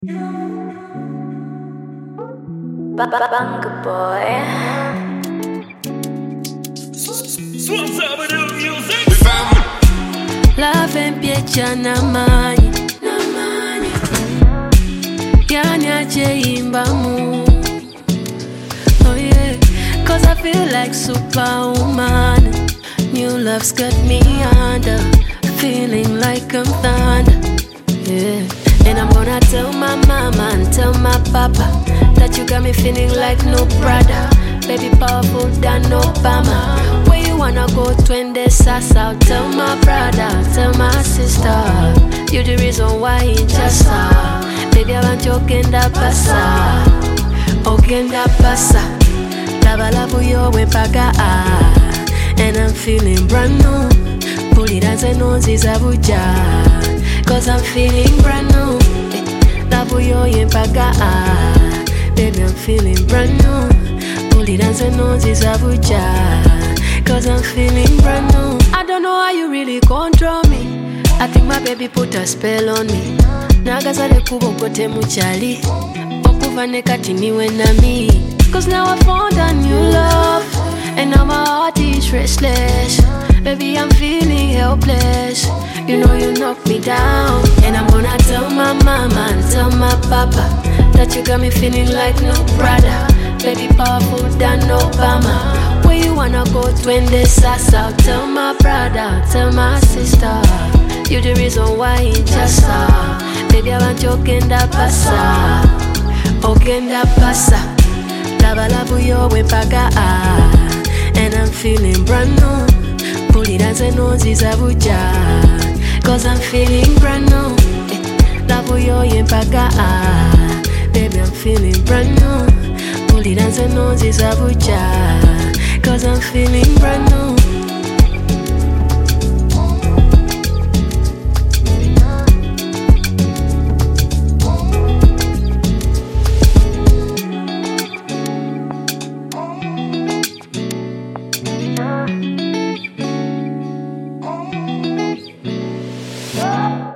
Bunker boy. Love empiecha na mani yani acheimbamu. Oh yeah, cause I feel like superwoman. New love's got me under, feeling like I'm thunder. Yeah, and I'm gonna tell my mama and tell my papa that you got me feeling like no brother. Baby powerful than Obama. Where you wanna go twende sasa? I'll tell my brother, tell my sister. You the reason why he just baby I want you ogenda pasa. Lava love yo wempaga and I'm feeling brand new. Pulira zenozi zabuja, cause I'm feeling brand new. Love yo yempaga baby I'm feeling brand new. Pulira zenozi zabuja, cause I'm feeling brand new. I don't know how you really control me. I think my baby put a spell on me. Nagazale kubo kote muchali okuva nekati niwe nami. Cause now I found a new love, and now my heart is restless. Baby, I'm feeling helpless. You know you knock me down. And I'm gonna tell my mama and tell my papa that you got me feeling like no brother. Baby, powerful than Obama. Where you wanna go twende sasa? I'll tell my brother, tell my sister. You the reason why he just baby, I want you ogenda pasa. Lava love yo wempaga and I'm feeling brand new. Pulira zenozi zabuja, cause I'm feeling brand new. Love yo yempaga baby I'm feeling brand new. Pulira zenozi zabuja, cause I'm feeling brand new.